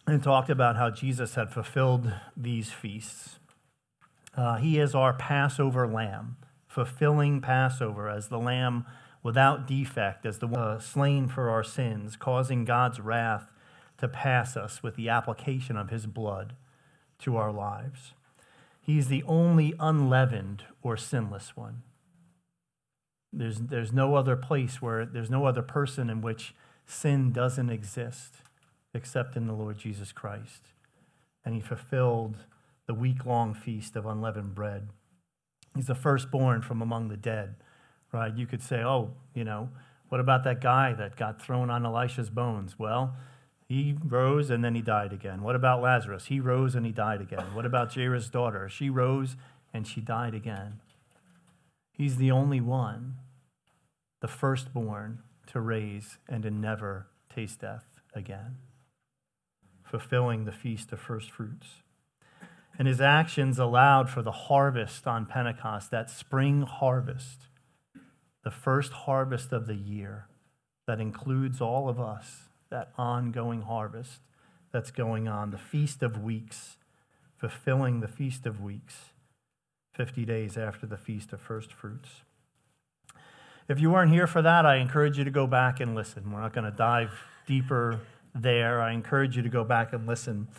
and talked about how Jesus had fulfilled these feasts. He is our Passover lamb, fulfilling Passover as the lamb without defect, as the one slain for our sins, causing God's wrath to pass us with the application of his blood to our lives. He's the only unleavened or sinless one. There's no other place where, there's no other person in which sin doesn't exist except in the Lord Jesus Christ. And he fulfilled the week-long feast of unleavened bread. He's the firstborn from among the dead, right? You could say, what about that guy that got thrown on Elisha's bones? Well, he rose and then he died again. What about Lazarus? He rose and he died again. What about Jairus' daughter? She rose and she died again. He's the only one, the firstborn, to raise and to never taste death again, fulfilling the feast of first fruits. And his actions allowed for the harvest on Pentecost, that spring harvest, the first harvest of the year that includes all of us, that ongoing harvest that's going on, the Feast of Weeks, fulfilling the Feast of Weeks, 50 days after the Feast of First Fruits. If you weren't here for that, I encourage you to go back and listen. We're not going to dive deeper there. I encourage you to go back and listen.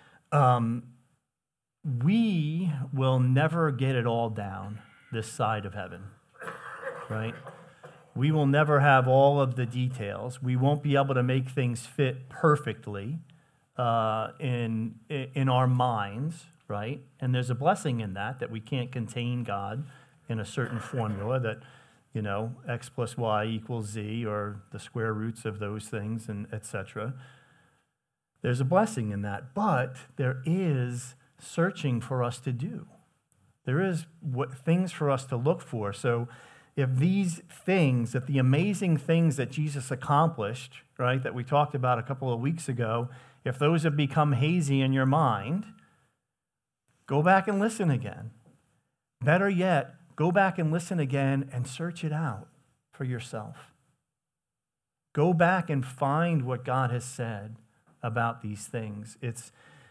We will never get it all down this side of heaven, right? We will never have all of the details. We won't be able to make things fit perfectly in our minds, right? And there's a blessing in that we can't contain God in a certain formula that, X plus Y equals Z, or the square roots of those things, and etc. There's a blessing in that, but there is searching for us to do. There is things for us to look for. So if the amazing things that Jesus accomplished, right, that we talked about a couple of weeks ago, if those have become hazy in your mind, go back and listen again. Better yet, go back and listen again and search it out for yourself. Go back and find what God has said about these things. It's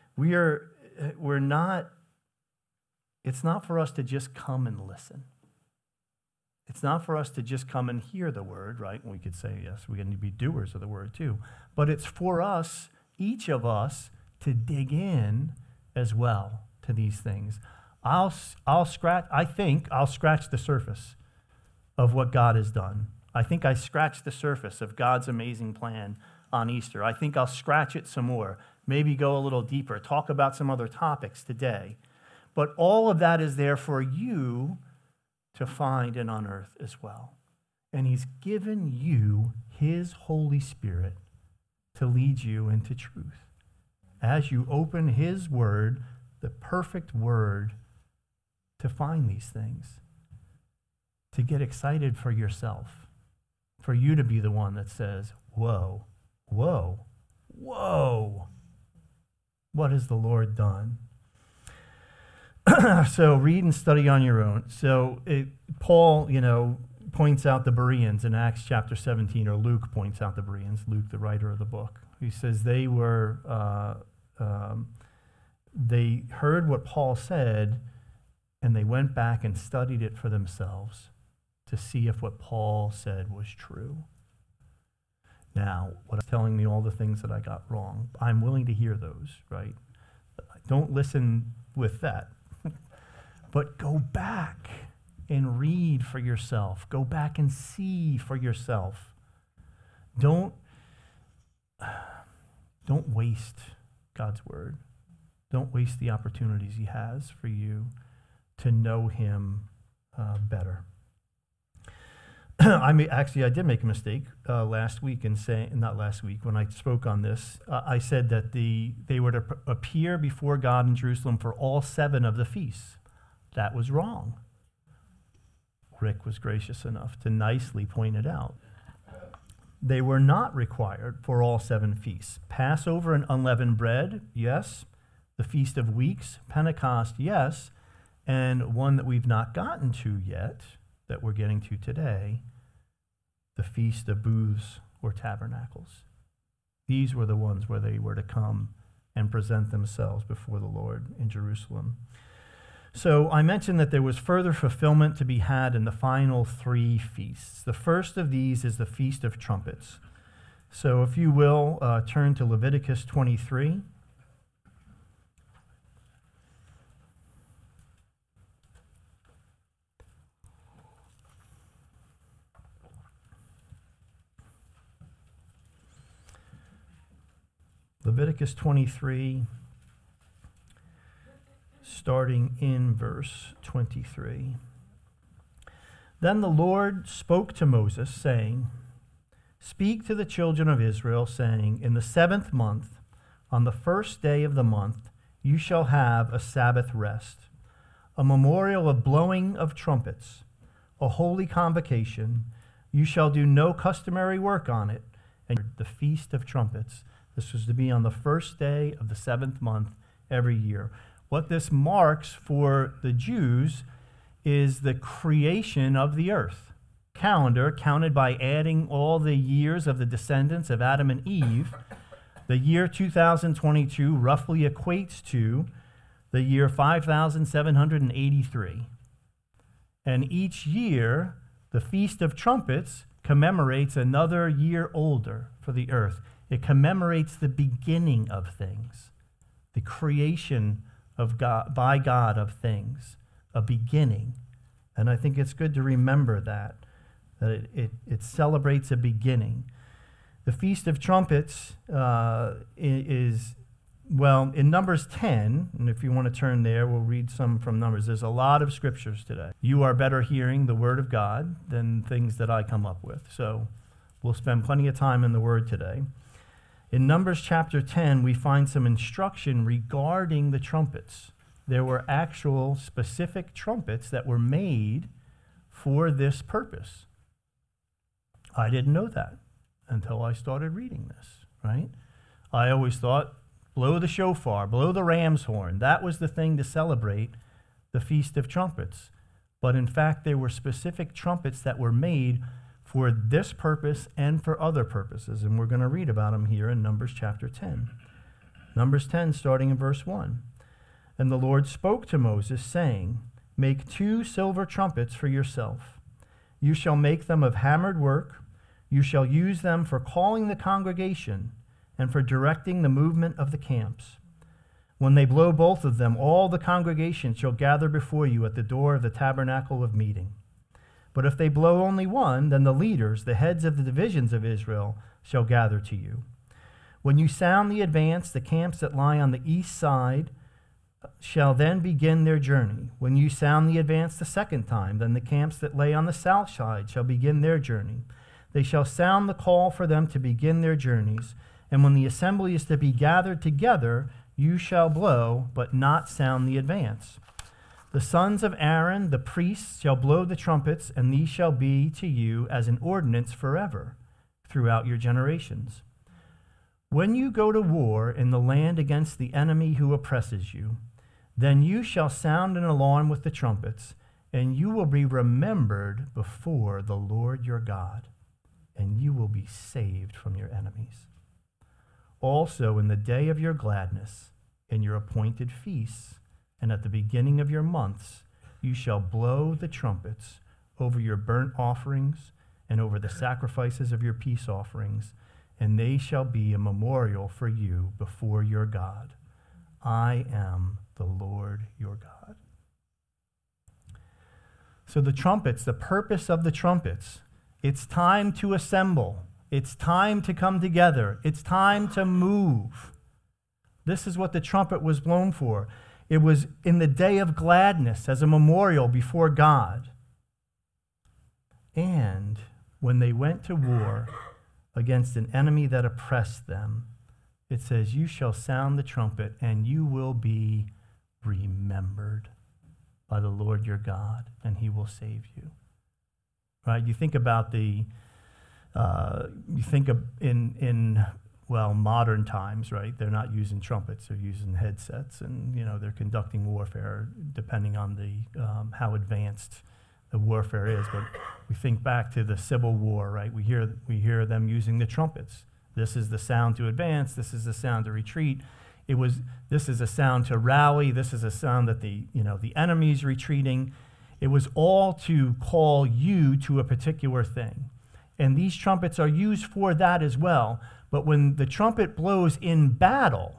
not for us to just come and listen. It's not for us to just come and hear the word, right? We could say, yes, we need to be doers of the word too. But it's for us, each of us, to dig in as well to these things. I think I'll scratch the surface of what God has done. I think I scratched the surface of God's amazing plan on Easter. I think I'll scratch it some more, maybe go a little deeper, talk about some other topics today. But all of that is there for you to find and unearth as well. And he's given you his Holy Spirit to lead you into truth. As you open his word, the perfect word, to find these things, to get excited for yourself, for you to be the one that says, whoa, whoa, whoa, what has the Lord done? So read and study on your own. So Paul, points out the Bereans in Acts chapter 17, or Luke points out the Bereans, Luke, the writer of the book. He says they heard what Paul said, and they went back and studied it for themselves to see if what Paul said was true. Now, what I'm telling me all the things that I got wrong, I'm willing to hear those, right? Don't listen with that. But go back and read for yourself. Go back and see for yourself. Don't waste God's word. Don't waste the opportunities he has for you to know him better. I did make a mistake last week in saying, not last week, when I spoke on this, I said that they were to appear before God in Jerusalem for all 7 of the feasts. That was wrong. Rick was gracious enough to nicely point it out. They were not required for all 7 feasts. Passover and unleavened bread, yes. The Feast of Weeks, Pentecost, yes. And one that we've not gotten to yet, that we're getting to today, the Feast of Booths or Tabernacles. These were the ones where they were to come and present themselves before the Lord in Jerusalem. So I mentioned that there was further fulfillment to be had in the final 3 feasts. The first of these is the Feast of Trumpets. So if you will, turn to Leviticus 23. Leviticus 23, starting in verse 23. Then the Lord spoke to Moses, saying, "Speak to the children of Israel, saying, in the 7th month, on the 1st day of the month, you shall have a Sabbath rest, a memorial of blowing of trumpets, a holy convocation. You shall do no customary work on it, and the Feast of Trumpets." This was to be on the 1st day of the 7th month every year. What this marks for the Jews is the creation of the earth. Calendar counted by adding all the years of the descendants of Adam and Eve. The year 2022 roughly equates to the year 5783. And each year, the Feast of Trumpets commemorates another year older for the earth. It commemorates the beginning of things, the creation of God, by God of things, a beginning. And I think it's good to remember that it celebrates a beginning. The Feast of Trumpets is, well, in Numbers 10, and if you want to turn there, we'll read some from Numbers. There's a lot of scriptures today. You are better hearing the word of God than things that I come up with. So we'll spend plenty of time in the word today. In Numbers chapter 10, we find some instruction regarding the trumpets. There were actual specific trumpets that were made for this purpose. I didn't know that until I started reading this, right? I always thought, blow the shofar, blow the ram's horn. That was the thing to celebrate the Feast of Trumpets. But in fact, there were specific trumpets that were made for this purpose and for other purposes. And we're going to read about them here in Numbers chapter 10. Numbers 10, starting in verse 1. And the Lord spoke to Moses, saying, "Make 2 silver trumpets for yourself. You shall make them of hammered work. You shall use them for calling the congregation and for directing the movement of the camps. When they blow both of them, all the congregation shall gather before you at the door of the tabernacle of meeting. But if they blow only one, then the leaders, the heads of the divisions of Israel, shall gather to you. When you sound the advance, the camps that lie on the east side shall then begin their journey. When you sound the advance the 2nd time, then the camps that lay on the south side shall begin their journey. They shall sound the call for them to begin their journeys. And when the assembly is to be gathered together, you shall blow, but not sound the advance. The sons of Aaron, the priests, shall blow the trumpets, and these shall be to you as an ordinance forever, throughout your generations. When you go to war in the land against the enemy who oppresses you, then you shall sound an alarm with the trumpets, and you will be remembered before the Lord your God, and you will be saved from your enemies. Also in the day of your gladness, in your appointed feasts, and at the beginning of your months, you shall blow the trumpets over your burnt offerings and over the sacrifices of your peace offerings, and they shall be a memorial for you before your God. I am the Lord your God." So the trumpets, the purpose of the trumpets, it's time to assemble. It's time to come together. It's time to move. This is what the trumpet was blown for. It was in the day of gladness as a memorial before God. And when they went to war against an enemy that oppressed them, it says, "You shall sound the trumpet, and you will be remembered by the Lord your God, and he will save you." Right? You think about modern times, right? They're not using trumpets; they're using headsets, and they're conducting warfare depending on the how advanced the warfare is. But we think back to the Civil War, right? We hear them using the trumpets. This is the sound to advance. This is the sound to retreat. This is a sound to rally. This is a sound that the enemy's retreating. It was all to call you to a particular thing. And these trumpets are used for that as well. But when the trumpet blows in battle,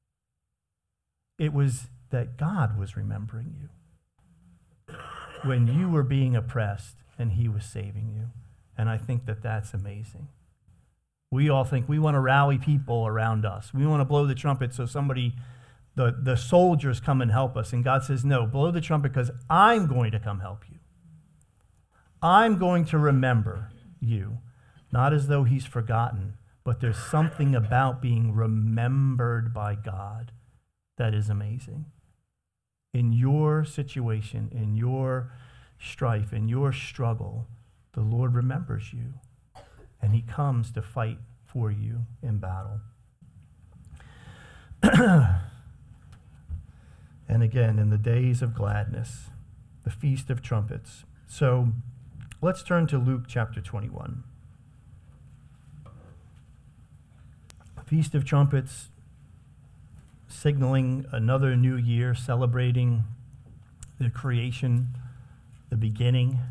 it was that God was remembering you. When you were being oppressed and he was saving you. And I think that that's amazing. We all think we want to rally people around us. We want to blow the trumpet so the soldiers come and help us. And God says, no, blow the trumpet because I'm going to come help you. I'm going to remember you. Not as though he's forgotten, but there's something about being remembered by God that is amazing. In your situation, in your strife, in your struggle, the Lord remembers you, and he comes to fight for you in battle. And again, in the days of gladness, the Feast of Trumpets. So let's turn to Luke chapter 21. Feast of Trumpets, signaling another new year, celebrating the creation, the beginning.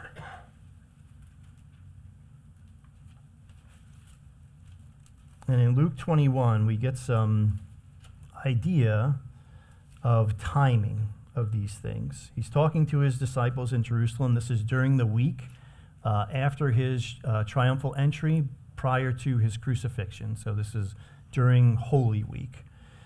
And in Luke 21, we get some idea of timing of these things. He's talking to his disciples in Jerusalem. This is during the week after his triumphal entry, prior to his crucifixion. So this is during Holy Week.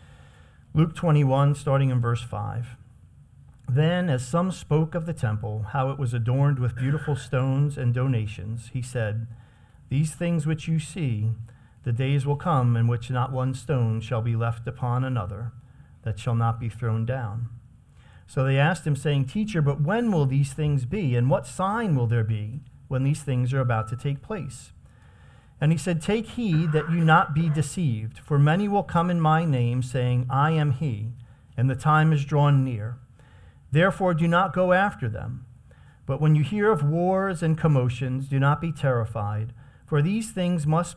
Luke 21, starting in verse 5. Then, as some spoke of the temple, how it was adorned with beautiful stones and donations, he said, "These things which you see, the days will come in which not one stone shall be left upon another, that shall not be thrown down." So they asked him, saying, "Teacher, but when will these things be, and what sign will there be when these things are about to take place?" And he said, "Take heed that you not be deceived, for many will come in my name, saying, 'I am he,' and the time is drawn near. Therefore do not go after them. But when you hear of wars and commotions, do not be terrified, for these things must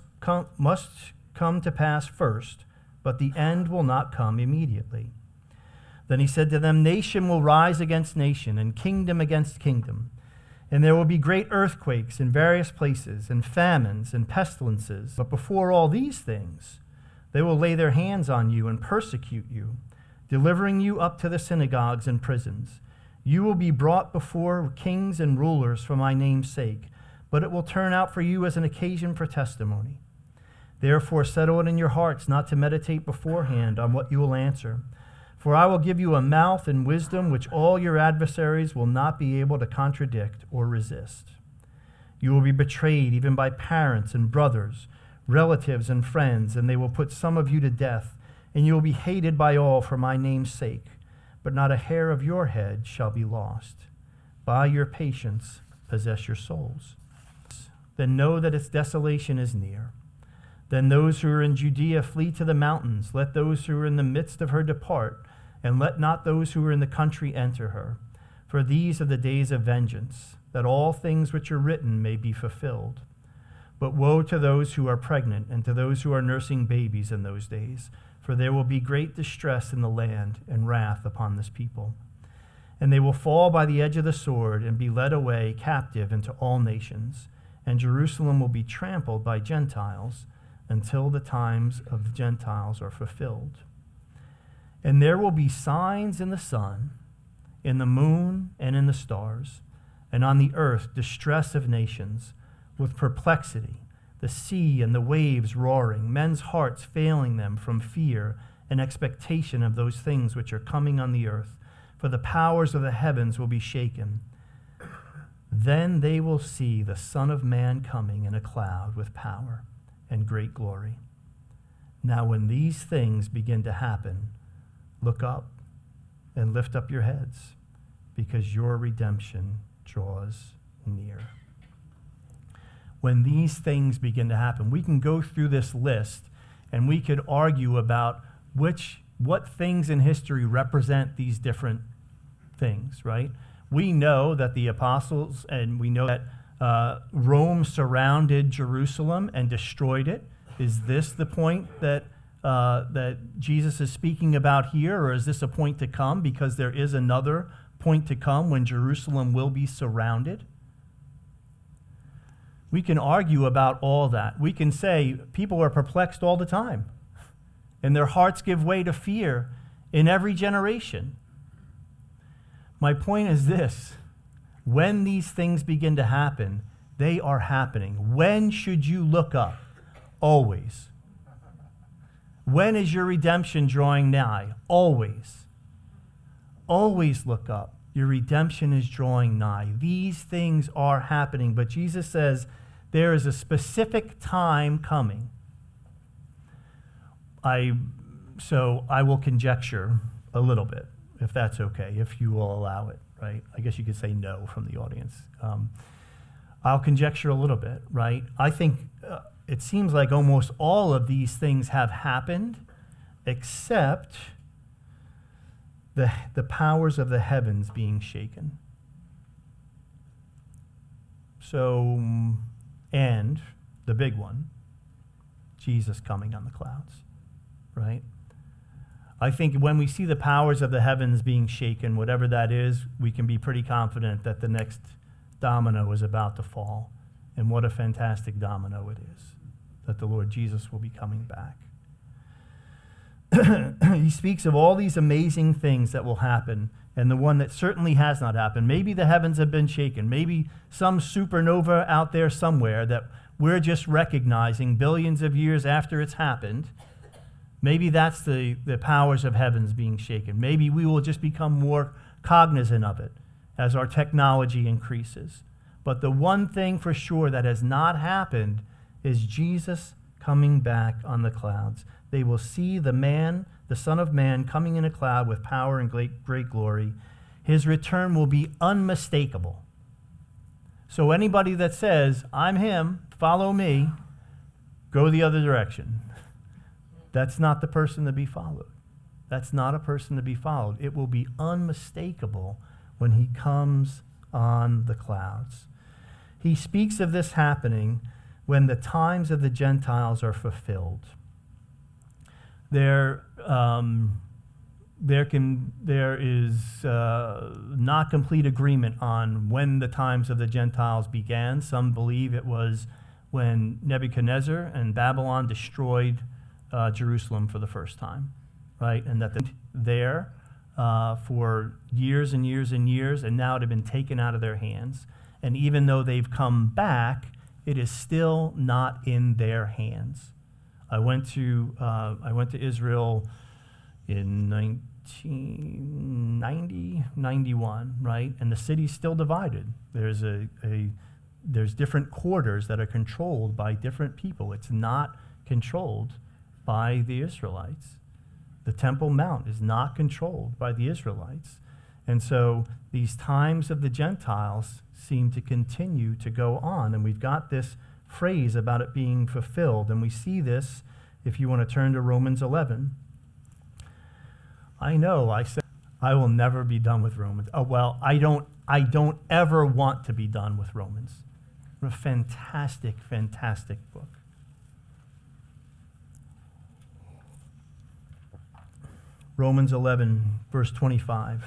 come to pass first, but the end will not come immediately." Then he said to them, "Nation will rise against nation, and kingdom against kingdom. And there will be great earthquakes in various places, and famines and pestilences. But before all these things, they will lay their hands on you and persecute you, delivering you up to the synagogues and prisons. You will be brought before kings and rulers for my name's sake, but it will turn out for you as an occasion for testimony. Therefore settle it in your hearts not to meditate beforehand on what you will answer. For I will give you a mouth and wisdom which all your adversaries will not be able to contradict or resist. You will be betrayed even by parents and brothers, relatives and friends, and they will put some of you to death, and you will be hated by all for my name's sake. But not a hair of your head shall be lost. By your patience possess your souls. Then know that its desolation is near. Then those who are in Judea flee to the mountains. Let those who are in the midst of her depart, and let not those who are in the country enter her. For these are the days of vengeance, that all things which are written may be fulfilled. But woe to those who are pregnant and to those who are nursing babies in those days, for there will be great distress in the land and wrath upon this people. And they will fall by the edge of the sword and be led away captive into all nations, and Jerusalem will be trampled by Gentiles until the times of the Gentiles are fulfilled. And there will be signs in the sun, in the moon, and in the stars, and on the earth distress of nations, with perplexity, the sea and the waves roaring, men's hearts failing them from fear and expectation of those things which are coming on the earth, for the powers of the heavens will be shaken. Then they will see the Son of Man coming in a cloud with power and great glory. Now when these things begin to happen, look up and lift up your heads, because your redemption draws near. When these things begin to happen, we can go through this list and we could argue about what things in history represent these different things, right? We know that the apostles, and we know that Rome surrounded Jerusalem and destroyed it. Is this the point that that Jesus is speaking about here, or is this a point to come? Because there is another point to come when Jerusalem will be surrounded. We can argue about all that. We can say people are perplexed all the time, and their hearts give way to fear in every generation. My point is this: when these things begin to happen, they are happening. When should you look up? Always. When is your redemption drawing nigh? Always. Always look up. Your redemption is drawing nigh. These things are happening, but Jesus says there is a specific time coming. So I will conjecture a little bit, if that's okay, if you will allow it, right? I guess you could say no from the audience. I'll conjecture a little bit, right? I think it seems like almost all of these things have happened, except the powers of the heavens being shaken. So, and the big one, Jesus coming on the clouds, right? I think when we see the powers of the heavens being shaken, whatever that is, we can be pretty confident that the next domino is about to fall. And what a fantastic domino it is, that the Lord Jesus will be coming back. He speaks of all these amazing things that will happen, and the one that certainly has not happened. Maybe the heavens have been shaken. Maybe some supernova out there somewhere that we're just recognizing billions of years after it's happened. Maybe that's the powers of heavens being shaken. Maybe we will just become more cognizant of it as our technology increases. But the one thing for sure that has not happened is Jesus coming back on the clouds. They will see the Son of Man, coming in a cloud with power and great glory. His return will be unmistakable. So anybody that says, I'm him, follow me, go the other direction. That's not the person to be followed. That's not a person to be followed. It will be unmistakable when he comes on the clouds. He speaks of this happening when the times of the Gentiles are fulfilled. There is not complete agreement on when the times of the Gentiles began. Some believe it was when Nebuchadnezzar and Babylon destroyed Jerusalem for the first time, right? And that there for years and years and years, and now it had been taken out of their hands. And even though they've come back, it is still not in their hands. I went to Israel in 1990, 91, right? And the city's still divided. There's there's different quarters that are controlled by different people. It's not controlled by the Israelites. The Temple Mount is not controlled by the Israelites. And so these times of the Gentiles seem to continue to go on. And we've got this phrase about it being fulfilled. And we see this, if you want to turn to Romans 11. I know, I said, I will never be done with Romans. Oh, well, I don't ever want to be done with Romans. A fantastic, fantastic book. Romans 11, verse 25.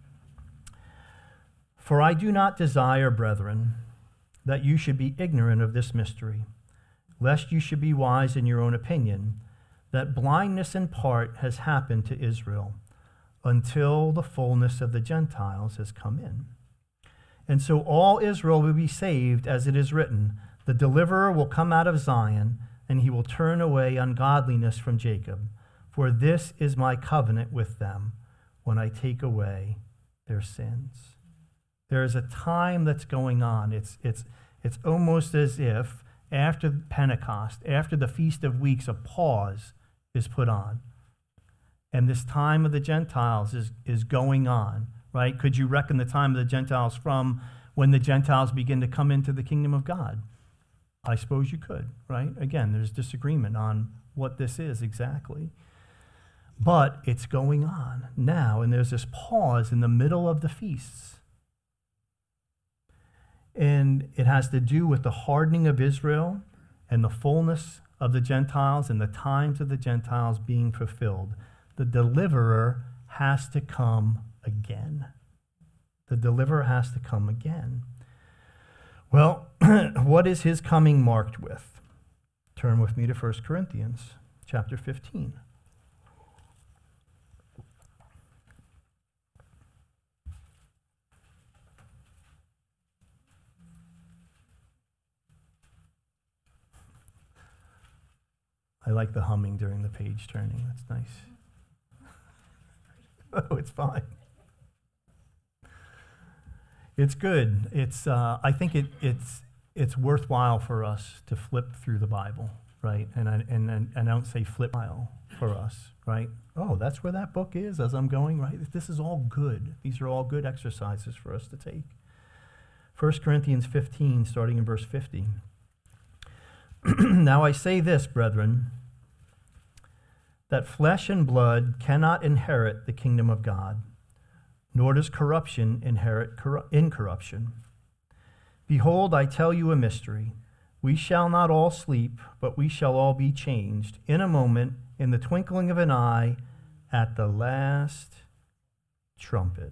For I do not desire, brethren, that you should be ignorant of this mystery, lest you should be wise in your own opinion, that blindness in part has happened to Israel until the fullness of the Gentiles has come in. And so all Israel will be saved, as it is written, the deliverer will come out of Zion, and he will turn away ungodliness from Jacob. For this is my covenant with them when I take away their sins. There is a time that's going on. It's almost as if after Pentecost, after the Feast of Weeks, a pause is put on. And this time of the Gentiles is going on, right? Could you reckon the time of the Gentiles from when the Gentiles begin to come into the kingdom of God? I suppose you could, right? Again, there's disagreement on what this is exactly. But it's going on now, and there's this pause in the middle of the feasts. And it has to do with the hardening of Israel and the fullness of the Gentiles and the times of the Gentiles being fulfilled, the deliverer has to come again. The deliverer has to come again. Well, what is his coming marked with? Turn with me to 1 Corinthians chapter 15. I like the humming during the page turning. That's nice. Oh, it's fine. It's good. I think it's worthwhile for us to flip through the Bible, right? And I don't say flip while for us, right? Oh, that's where that book is as I'm going, right? This is all good. These are all good exercises for us to take. 1 Corinthians 15, starting in verse 50. Now I say this, brethren, that flesh and blood cannot inherit the kingdom of God, nor does corruption inherit incorruption. Behold, I tell you a mystery. We shall not all sleep, but we shall all be changed in a moment, in the twinkling of an eye, at the last trumpet.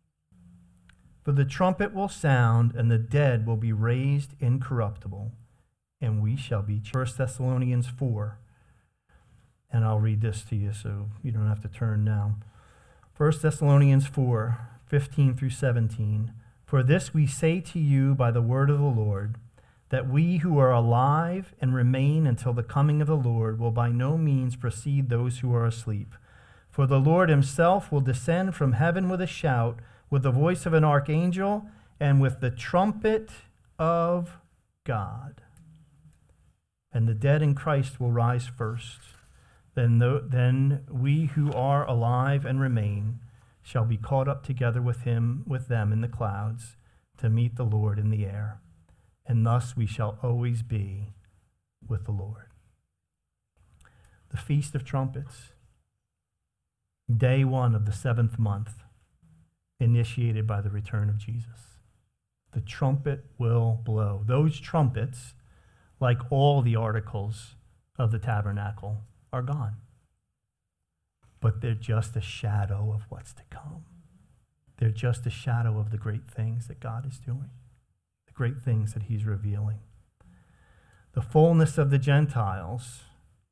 For the trumpet will sound, and the dead will be raised incorruptible, and we shall be changed. 1 Thessalonians 4. And I'll read this to you so you don't have to turn now. 1 Thessalonians 4, 15 through 17. For this we say to you by the word of the Lord, that we who are alive and remain until the coming of the Lord will by no means precede those who are asleep. For the Lord himself will descend from heaven with a shout, with the voice of an archangel, and with the trumpet of God. And the dead in Christ will rise first. Then we who are alive and remain shall be caught up together with them in the clouds to meet the Lord in the air. And thus we shall always be with the Lord. The Feast of Trumpets, day 1 of the 7th month, initiated by the return of Jesus. The trumpet will blow. Those trumpets, like all the articles of the tabernacle, are gone. But they're just a shadow of what's to come. They're just a shadow of the great things that God is doing, the great things that he's revealing. The fullness of the Gentiles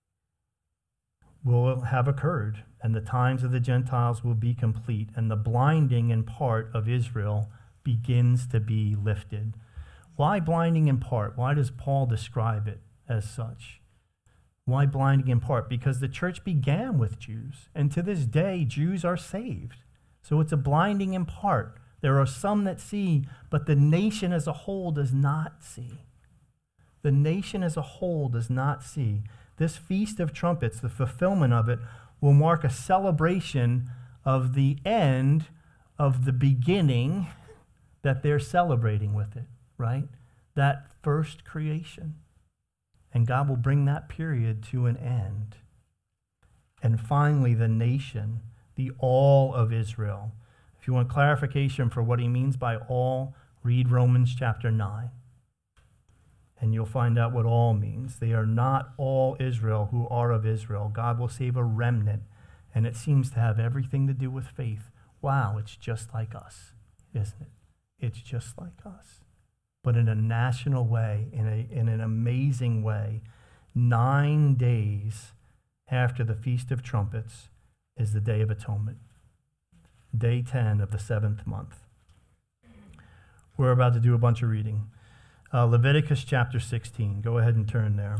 will have occurred, and the times of the Gentiles will be complete, and the blinding in part of Israel begins to be lifted. Why blinding in part? Why does Paul describe it as such? Why blinding in part? Because the church began with Jews, and to this day, Jews are saved. So it's a blinding in part. There are some that see, but the nation as a whole does not see. The nation as a whole does not see. This Feast of Trumpets, the fulfillment of it, will mark a celebration of the end of the beginning that they're celebrating with it, right? That first creation. And God will bring that period to an end. And finally, the nation, the all of Israel. If you want clarification for what he means by all, read Romans chapter 9. And you'll find out what all means. They are not all Israel who are of Israel. God will save a remnant, and it seems to have everything to do with faith. Wow, it's just like us, isn't it? It's just like us. But in a national way, in an amazing way, 9 days after the Feast of Trumpets is the Day of Atonement, day 10 of the 7th month. We're about to do a bunch of reading. Leviticus chapter 16. Go ahead and turn there.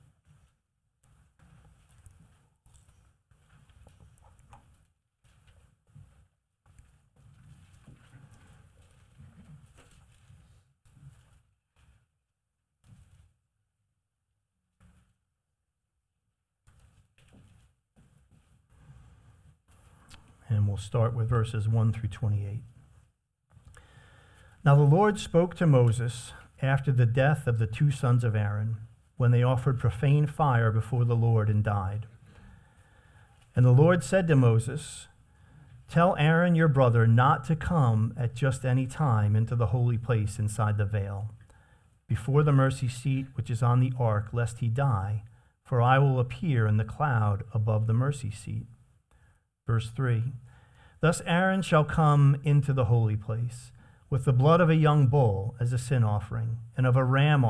And we'll start with verses 1 through 28. Now the Lord spoke to Moses after the death of the 2 sons of Aaron, when they offered profane fire before the Lord and died. And the Lord said to Moses, "Tell Aaron your brother not to come at just any time into the holy place inside the veil, before the mercy seat which is on the ark, lest he die, for I will appear in the cloud above the mercy seat. Verse 3, thus Aaron shall come into the holy place with the blood of a young bull as a sin offering, and of a ram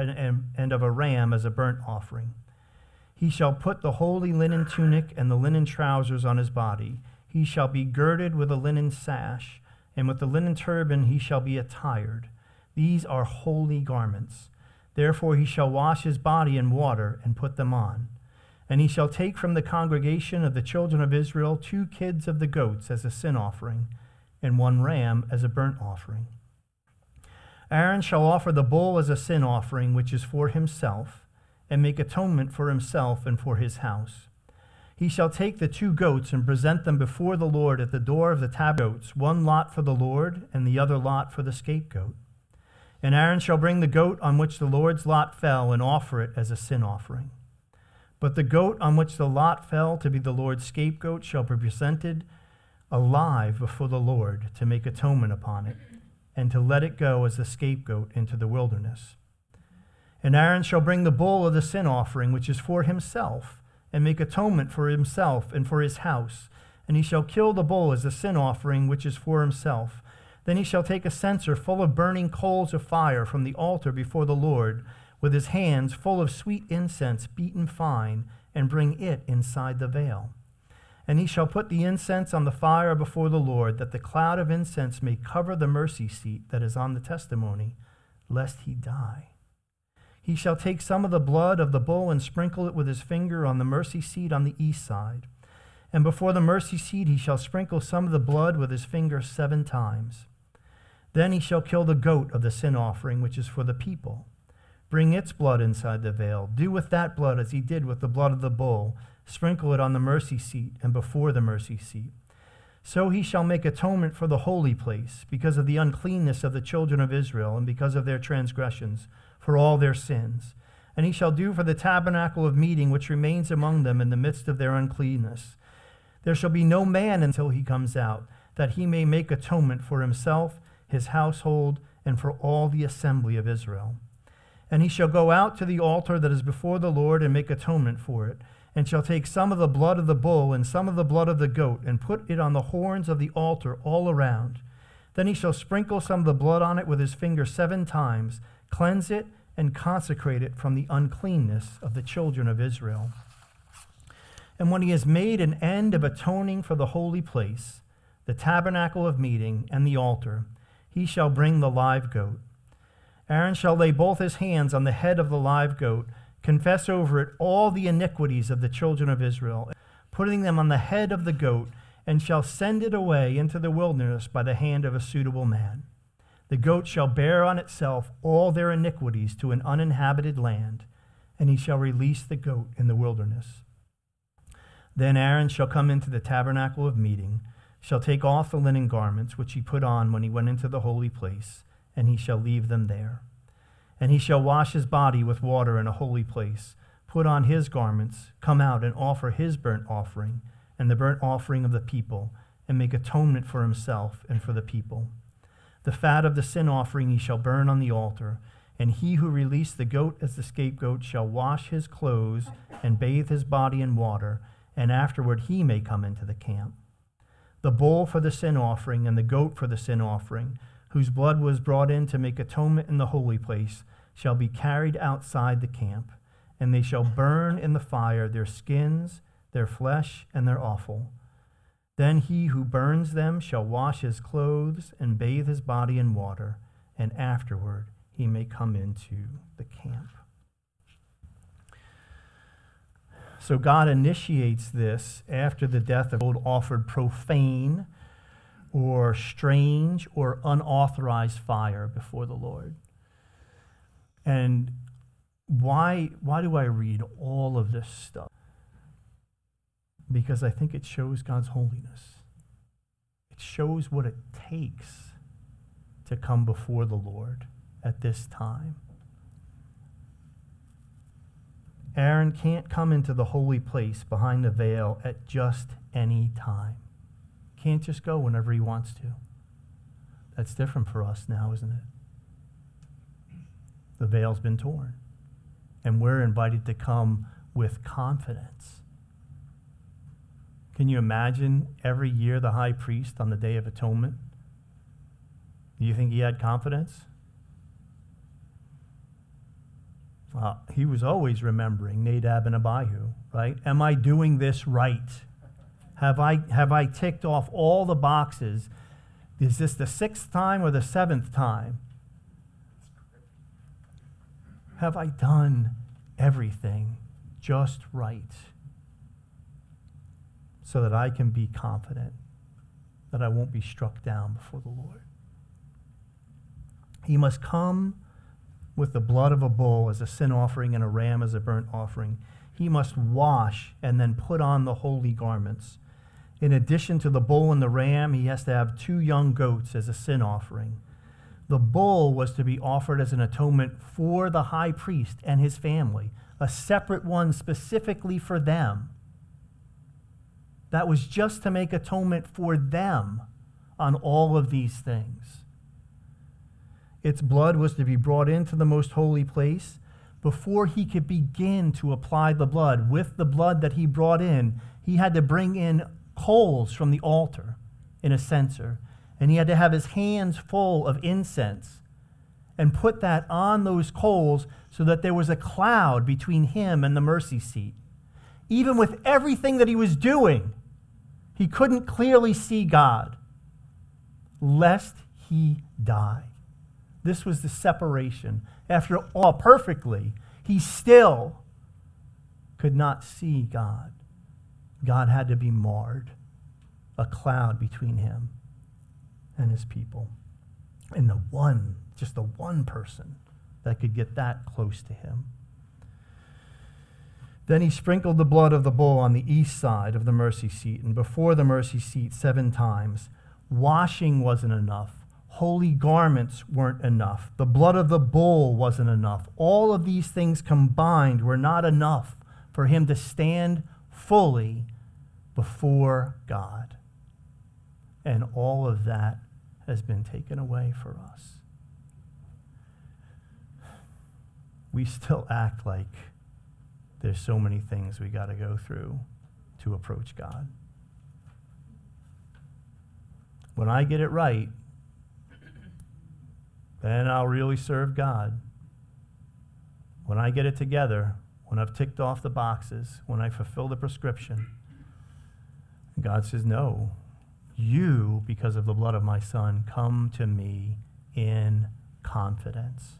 as a burnt offering. He shall put the holy linen tunic and the linen trousers on his body. He shall be girded with a linen sash, and with the linen turban he shall be attired. These are holy garments. Therefore he shall wash his body in water and put them on. And he shall take from the congregation of the children of Israel 2 kids of the goats as a sin offering, and 1 ram as a burnt offering. Aaron shall offer the bull as a sin offering, which is for himself, and make atonement for himself and for his house. He shall take the 2 goats and present them before the Lord at the door of the tabernacle, one lot for the Lord and the other lot for the scapegoat. And Aaron shall bring the goat on which the Lord's lot fell and offer it as a sin offering. But the goat on which the lot fell to be the Lord's scapegoat shall be presented alive before the Lord to make atonement upon it, and to let it go as the scapegoat into the wilderness. And Aaron shall bring the bull of the sin offering, which is for himself, and make atonement for himself and for his house. And he shall kill the bull as a sin offering, which is for himself. Then he shall take a censer full of burning coals of fire from the altar before the Lord, with his hands full of sweet incense beaten fine, and bring it inside the veil. And he shall put the incense on the fire before the Lord, that the cloud of incense may cover the mercy seat that is on the testimony, lest he die. He shall take some of the blood of the bull and sprinkle it with his finger on the mercy seat on the east side. And before the mercy seat he shall sprinkle some of the blood with his finger 7 times. Then he shall kill the goat of the sin offering, which is for the people. Bring its blood inside the veil. Do with that blood as he did with the blood of the bull. Sprinkle it on the mercy seat and before the mercy seat. So he shall make atonement for the holy place, because of the uncleanness of the children of Israel, and because of their transgressions, for all their sins. And he shall do for the tabernacle of meeting, which remains among them in the midst of their uncleanness. There shall be no man until he comes out, that he may make atonement for himself, his household, and for all the assembly of Israel. And he shall go out to the altar that is before the Lord and make atonement for it, and shall take some of the blood of the bull and some of the blood of the goat, and put it on the horns of the altar all around. Then he shall sprinkle some of the blood on it with his finger 7 times, cleanse it, and consecrate it from the uncleanness of the children of Israel. And when he has made an end of atoning for the holy place, the tabernacle of meeting, and the altar, he shall bring the live goat. Aaron shall lay both his hands on the head of the live goat, confess over it all the iniquities of the children of Israel, putting them on the head of the goat, and shall send it away into the wilderness by the hand of a suitable man. The goat shall bear on itself all their iniquities to an uninhabited land, and he shall release the goat in the wilderness. Then Aaron shall come into the tabernacle of meeting, shall take off the linen garments which he put on when he went into the holy place, and he shall leave them there. And he shall wash his body with water in a holy place, put on his garments, come out and offer his burnt offering and the burnt offering of the people, and make atonement for himself and for the people. The fat of the sin offering he shall burn on the altar, and he who released the goat as the scapegoat shall wash his clothes and bathe his body in water, and afterward he may come into the camp. The bull for the sin offering and the goat for the sin offering, whose blood was brought in to make atonement in the holy place, shall be carried outside the camp, and they shall burn in the fire their skins, their flesh, and their offal. Then he who burns them shall wash his clothes and bathe his body in water, and afterward he may come into the camp. So God initiates this after the death of old offered profane or strange or unauthorized fire before the Lord. And why do I read all of this stuff? Because I think it shows God's holiness. It shows what it takes to come before the Lord at this time. Aaron can't come into the holy place behind the veil at just any time. Can't just go whenever he wants to. That's different for us now, isn't it? The veil's been torn. And we're invited to come with confidence. Can you imagine every year the high priest on the Day of Atonement? Do you think he had confidence? He was always remembering Nadab and Abihu, right? Am I doing this right? Have I ticked off all the boxes? Is this the 6th time or the 7th time? Have I done everything just right so that I can be confident that I won't be struck down before the Lord? He must come with the blood of a bull as a sin offering and a ram as a burnt offering. He must wash and then put on the holy garments. In addition to the bull and the ram, he has to have 2 young goats as a sin offering. The bull was to be offered as an atonement for the high priest and his family, a separate one specifically for them. That was just to make atonement for them on all of these things. Its blood was to be brought into the most holy place. Before he could begin to apply the blood, with the blood that he brought in, he had to bring in coals from the altar in a censer, and he had to have his hands full of incense and put that on those coals so that there was a cloud between him and the mercy seat. Even with everything that he was doing, he couldn't clearly see God, lest he die. This was the separation. After all, perfectly, he still could not see God. God had to be marred, a cloud between him and his people. And just the one person that could get that close to him. Then he sprinkled the blood of the bull on the east side of the mercy seat and before the mercy seat 7 times. Washing wasn't enough. Holy garments weren't enough. The blood of the bull wasn't enough. All of these things combined were not enough for him to stand fully before God. And all of that has been taken away for us. We still act like there's so many things we got to go through to approach God. When I get it right, then I'll really serve God. When I get it together, when I've ticked off the boxes, when I fulfill the prescription, God says, no, you, because of the blood of my Son, come to me in confidence.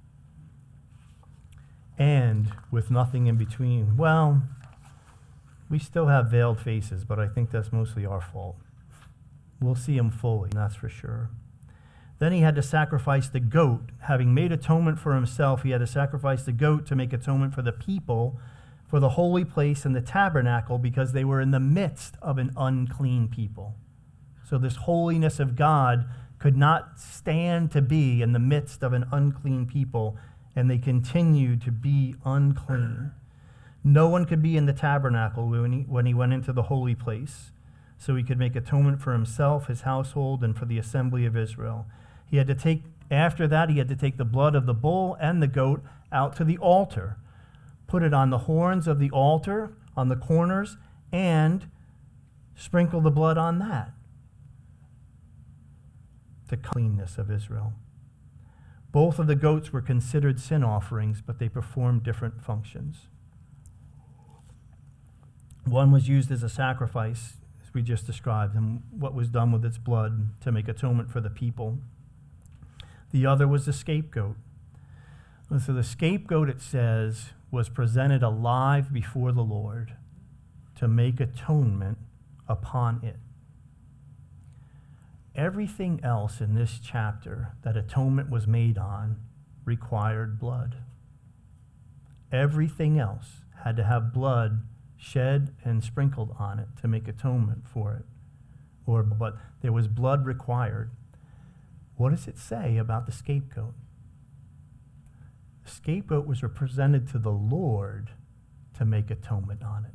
And with nothing in between. Well, we still have veiled faces, but I think that's mostly our fault. We'll see him fully, that's for sure. Then he had to sacrifice the goat. Having made atonement for himself, he had to sacrifice the goat to make atonement for the people, for the holy place and the tabernacle, because they were in the midst of an unclean people. So this holiness of God could not stand to be in the midst of an unclean people, and they continued to be unclean. No one could be in the tabernacle when he went into the holy place, so he could make atonement for himself, his household, and for the assembly of Israel. After that, he had to take the blood of the bull and the goat out to the altar, put it on the horns of the altar, on the corners, and sprinkle the blood on that. The cleanness of Israel. Both of the goats were considered sin offerings, but they performed different functions. One was used as a sacrifice, as we just described, and what was done with its blood to make atonement for the people. The other was the scapegoat. And so the scapegoat, it says, was presented alive before the Lord to make atonement upon it. Everything else in this chapter that atonement was made on required blood. Everything else had to have blood shed and sprinkled on it to make atonement for it. But there was blood required. What does it say about the scapegoat? The scapegoat was presented to the Lord to make atonement on it.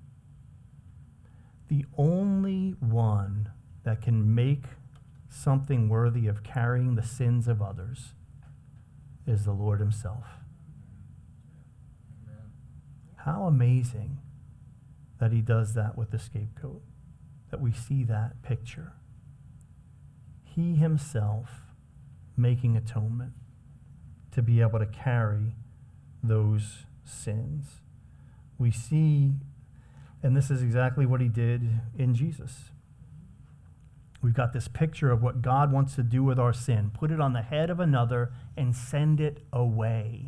The only one that can make something worthy of carrying the sins of others is the Lord himself. Amen. How amazing that he does that with the scapegoat, that we see that picture. He himself making atonement to be able to carry those sins. We see, and this is exactly what he did in Jesus. We've got this picture of what God wants to do with our sin. Put it on the head of another and send it away.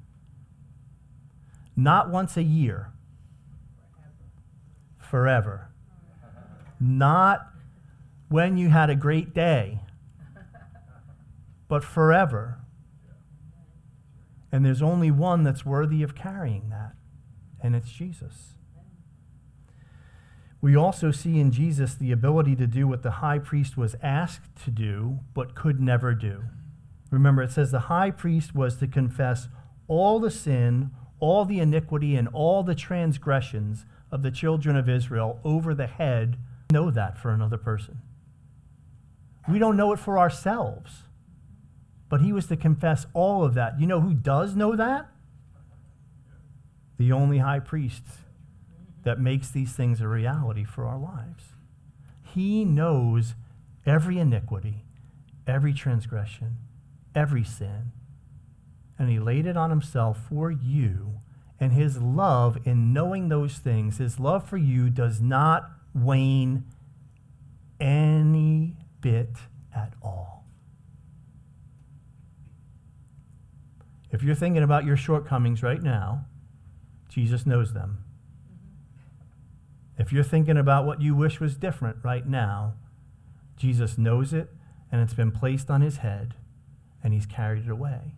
Not once a year. Forever. Not when you had a great day, but forever. And there's only one that's worthy of carrying that, and it's Jesus. We also see in Jesus the ability to do what the high priest was asked to do, but could never do. Remember, it says the high priest was to confess all the sin, all the iniquity, and all the transgressions of the children of Israel over the head. Know that for another person. We don't know it for ourselves. But he was to confess all of that. You know who does know that? The only high priest that makes these things a reality for our lives. He knows every iniquity, every transgression, every sin. And he laid it on himself for you. And his love in knowing those things, his love for you does not wane any bit at all. If you're thinking about your shortcomings right now, Jesus knows them. If you're thinking about what you wish was different right now, Jesus knows it, and it's been placed on his head, and he's carried it away.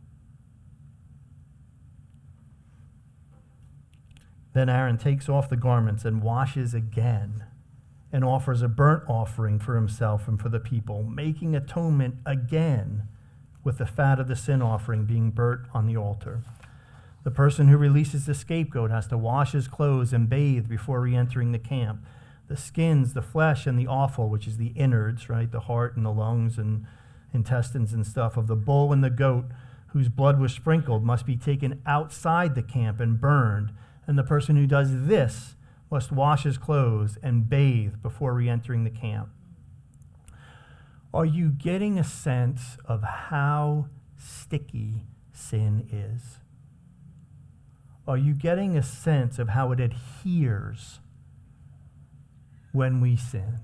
Then Aaron takes off the garments and washes again and offers a burnt offering for himself and for the people, making atonement again with the fat of the sin offering being burnt on the altar. The person who releases the scapegoat has to wash his clothes and bathe before re-entering the camp. The skins, the flesh, and the offal, which is the innards, right, the heart and the lungs and intestines and stuff, of the bull and the goat whose blood was sprinkled must be taken outside the camp and burned. And the person who does this must wash his clothes and bathe before re-entering the camp. Are you getting a sense of how sticky sin is? Are you getting a sense of how it adheres when we sin?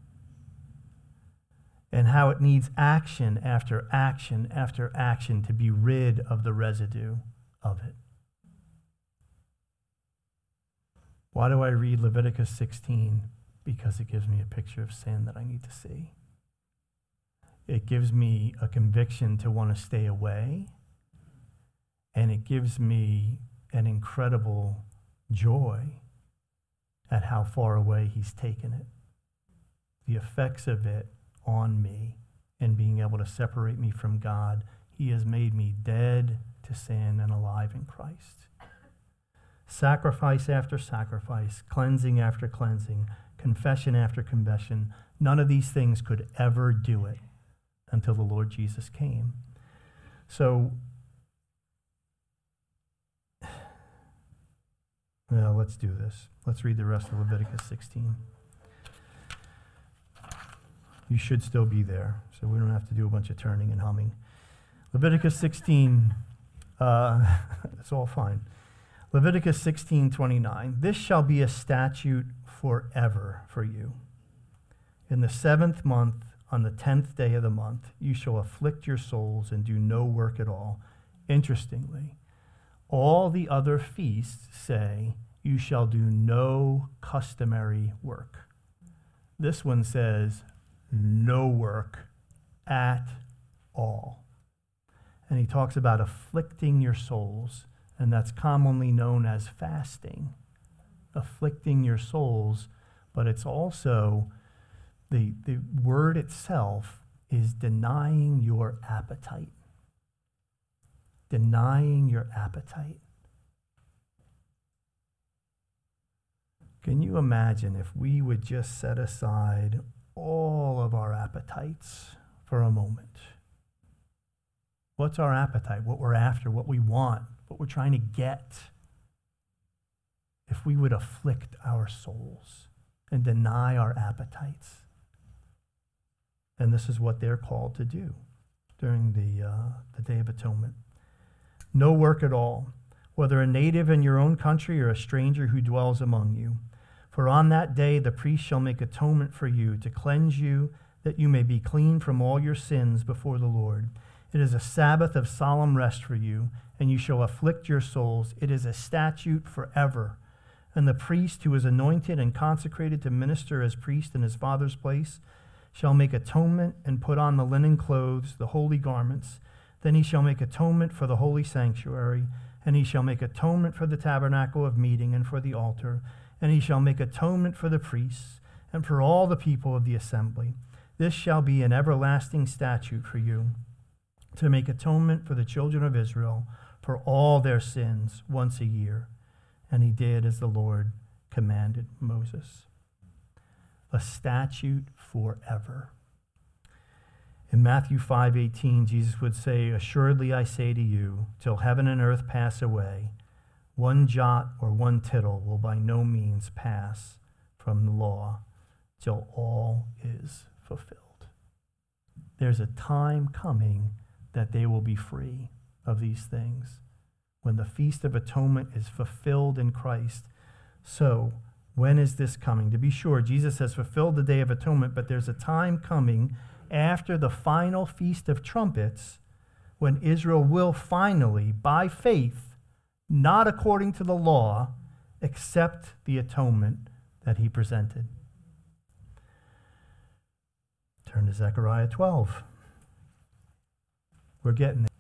And how it needs action after action after action to be rid of the residue of it? Why do I read Leviticus 16? Because it gives me a picture of sin that I need to see. It gives me a conviction to want to stay away, and it gives me an incredible joy at how far away he's taken it. The effects of it on me and being able to separate me from God. He has made me dead to sin and alive in Christ. Sacrifice after sacrifice, cleansing after cleansing, confession after confession. None of these things could ever do it until the Lord Jesus came. So, well, let's do this. Let's read the rest of Leviticus 16. You should still be there, so we don't have to do a bunch of turning and humming. Leviticus 16, it's all fine. Leviticus 16:29. This shall be a statute forever for you. In the 7th month, on the 10th day of the month, you shall afflict your souls and do no work at all. Interestingly, all the other feasts say you shall do no customary work. This one says no work at all. And he talks about afflicting your souls, and that's commonly known as fasting. Afflicting your souls, but it's also the word itself is denying your appetite. Denying your appetite. Can you imagine if we would just set aside all of our appetites for a moment? What's our appetite? What we're after, what we want, what we're trying to get. if we would afflict our souls and deny our appetites. And this is what they're called to do during the Day of Atonement. No work at all, whether a native in your own country or a stranger who dwells among you. For on that day the priest shall make atonement for you, to cleanse you, that you may be clean from all your sins before the Lord. It is a Sabbath of solemn rest for you, and you shall afflict your souls. It is a statute forever. And the priest who is anointed and consecrated to minister as priest in his father's place shall make atonement and put on the linen clothes, the holy garments. Then he shall make atonement for the holy sanctuary, and he shall make atonement for the tabernacle of meeting and for the altar, and he shall make atonement for the priests and for all the people of the assembly. This shall be an everlasting statute for you, to make atonement for the children of Israel for all their sins once a year. And he did as the Lord commanded Moses. A statute forever. In Matthew 5:18, Jesus would say, "Assuredly I say to you, till heaven and earth pass away, one jot or one tittle will by no means pass from the law till all is fulfilled." There's a time coming that they will be free of these things, when the Feast of Atonement is fulfilled in Christ. So, when is this coming? To be sure, Jesus has fulfilled the Day of Atonement, but there's a time coming after the final Feast of Trumpets when Israel will finally, by faith, not according to the law, accept the atonement that he presented. Turn to Zechariah 12. We're getting there.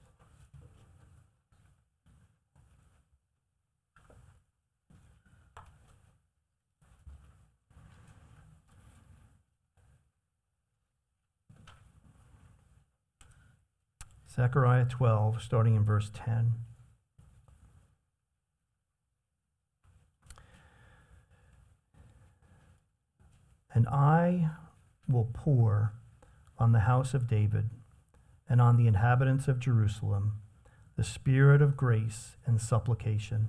Zechariah 12, starting in verse 10. And I will pour on the house of David and on the inhabitants of Jerusalem the spirit of grace and supplication.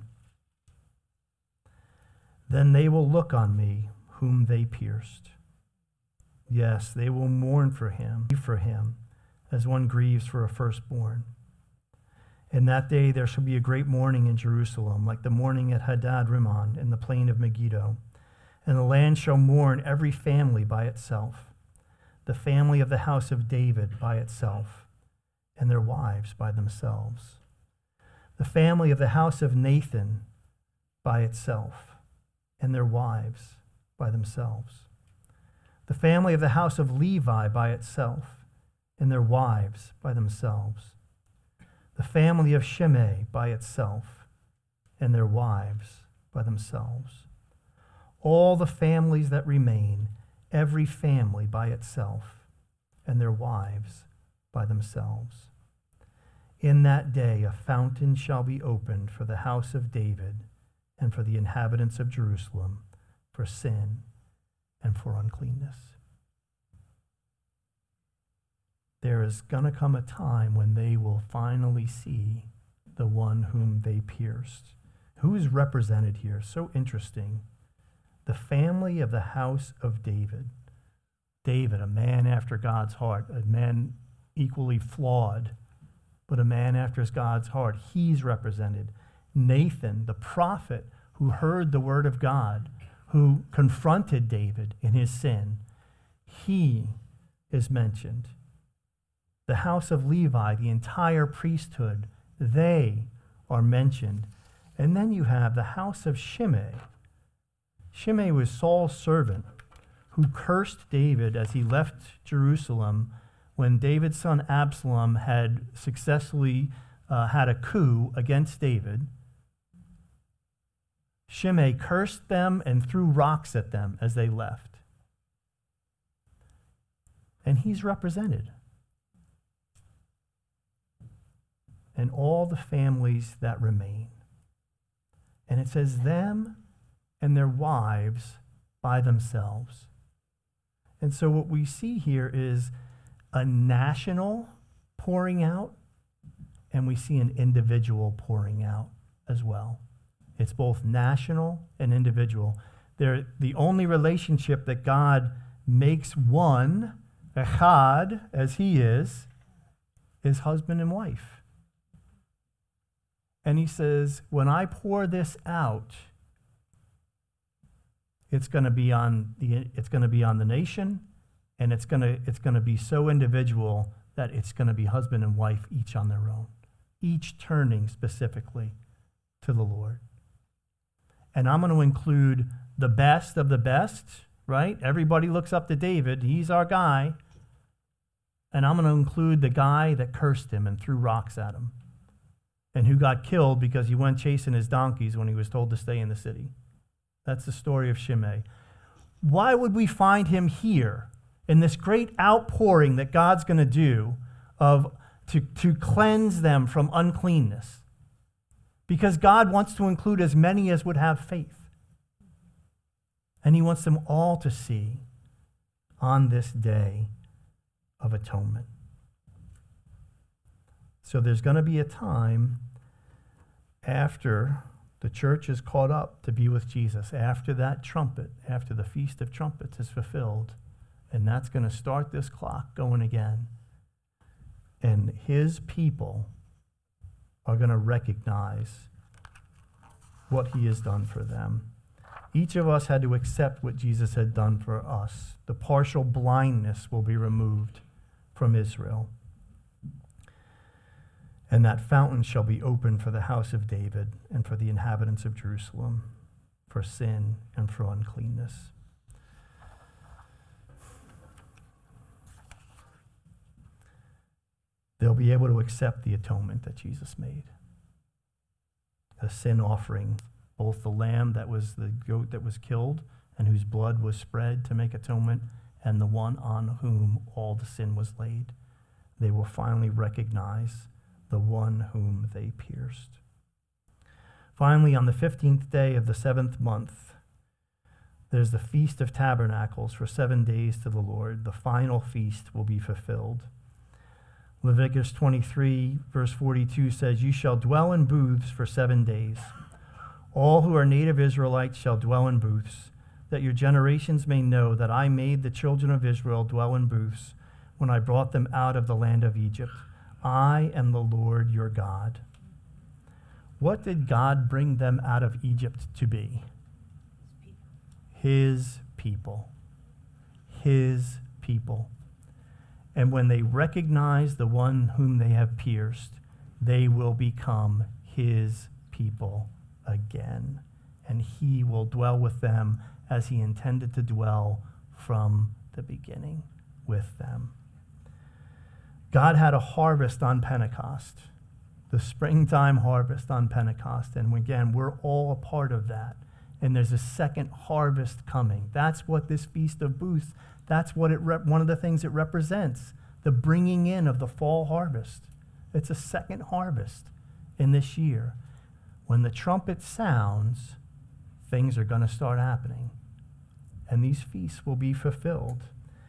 Then they will look on me whom they pierced. Yes, they will mourn for him, as one grieves for a firstborn. In that day there shall be a great mourning in Jerusalem, like the mourning at Hadad Rimmon in the plain of Megiddo. And the land shall mourn, every family by itself, the family of the house of David by itself, and their wives by themselves, the family of the house of Nathan by itself, and their wives by themselves, the family of the house of Levi by itself, and their wives by themselves, the family of Shimei by itself, and their wives by themselves, all the families that remain, every family by itself, and their wives by themselves. In that day a fountain shall be opened for the house of David and for the inhabitants of Jerusalem, for sin and for uncleanness. There is going to come a time when they will finally see the one whom they pierced. Who is represented here? So interesting. The family of the house of David. David, a man after God's heart, a man equally flawed, but a man after God's heart. He's represented. Nathan, the prophet who heard the word of God, who confronted David in his sin, he is mentioned. The house of Levi, the entire priesthood, they are mentioned. And then you have the house of Shimei. Shimei was Saul's servant who cursed David as he left Jerusalem when David's son Absalom had successfully had a coup against David. Shimei cursed them and threw rocks at them as they left. And he's represented. And all the families that remain. And it says them and their wives by themselves. And so what we see here is a national pouring out, and we see an individual pouring out as well. It's both national and individual. They're the only relationship that God makes one, echad, as he is husband and wife. And he says, when I pour this out, it's going to be on the nation, and it's going to be so individual that it's going to be husband and wife each on their own, each turning specifically to the Lord. And I'm going to include the best of the best, right? Everybody looks up to David. He's our guy. And I'm going to include the guy that cursed him and threw rocks at him, and who got killed because he went chasing his donkeys when he was told to stay in the city. That's the story of Shimei. Why would we find him here in this great outpouring that God's going to do to cleanse them from uncleanness? Because God wants to include as many as would have faith. And he wants them all to see on this day of atonement. So there's going to be a time after the church is caught up to be with Jesus, after that trumpet, after the Feast of Trumpets is fulfilled, and that's going to start this clock going again. And his people are going to recognize what he has done for them. Each of us had to accept what Jesus had done for us. The partial blindness will be removed from Israel. And that fountain shall be opened for the house of David and for the inhabitants of Jerusalem, for sin and for uncleanness. They'll be able to accept the atonement that Jesus made. A sin offering, both the lamb that was the goat that was killed and whose blood was spread to make atonement, and the one on whom all the sin was laid. They will finally recognize the one whom they pierced. Finally, on the 15th day of the 7th month, there's the Feast of Tabernacles for 7 days to the Lord. The final feast will be fulfilled. Leviticus 23, verse 42 says, "You shall dwell in booths for 7 days. All who are native Israelites shall dwell in booths, that your generations may know that I made the children of Israel dwell in booths when I brought them out of the land of Egypt. I am the Lord your God." What did God bring them out of Egypt to be? His people. His people. And when they recognize the one whom they have pierced, they will become his people again. And he will dwell with them as he intended to dwell from the beginning with them. God had a harvest on Pentecost, the springtime harvest on Pentecost. And again, we're all a part of that. And there's a second harvest coming. That's what this Feast of Booths, that's what one of the things it represents, the bringing in of the fall harvest. It's a second harvest in this year. When the trumpet sounds, things are going to start happening. And these feasts will be fulfilled.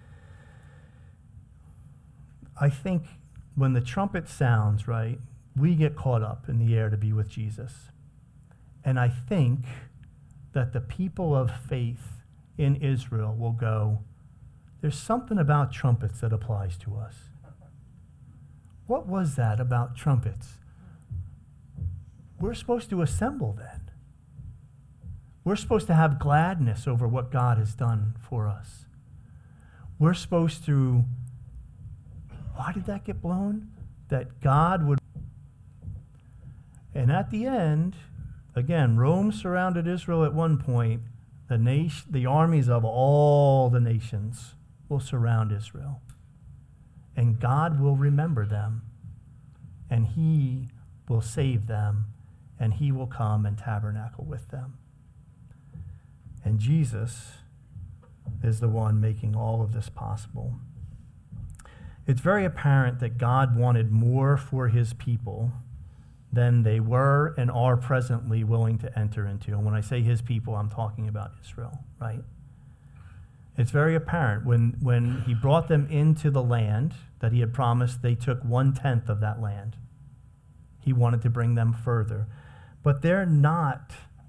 I think when the trumpet sounds, right, we get caught up in the air to be with Jesus. And I think that the people of faith in Israel will go, there's something about trumpets that applies to us. What was that about trumpets? We're supposed to assemble then. We're supposed to have gladness over what God has done for us. We're supposed to, why did that get blown? That God would. And at the end, again, Rome surrounded Israel at one point. The armies of all the nations will surround Israel. And God will remember them. And he will save them. And he will come and tabernacle with them. And Jesus is the one making all of this possible. It's very apparent that God wanted more for his people than they were and are presently willing to enter into. And when I say his people, I'm talking about Israel, right? It's very apparent when he brought them into the land that he had promised, they took 1/10 of that land. He wanted to bring them further. But they're not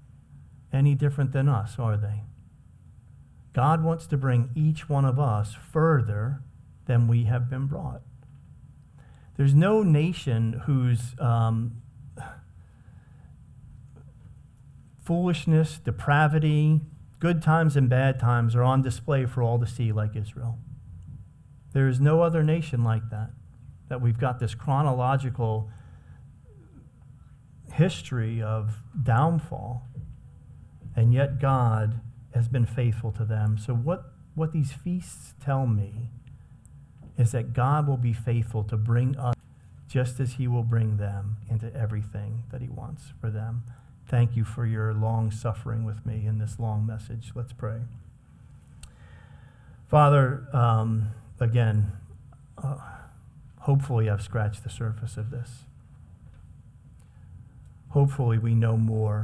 any different than us, are they? God wants to bring each one of us further than we have been brought. There's no nation whose foolishness, depravity, good times and bad times are on display for all to see like Israel. There is no other nation like that we've got this chronological history of downfall, and yet God has been faithful to them. So what these feasts tell me is that God will be faithful to bring us just as he will bring them into everything that he wants for them. Thank you for your long suffering with me in this long message. Let's pray. Father, again, hopefully I've scratched the surface of this. Hopefully we know more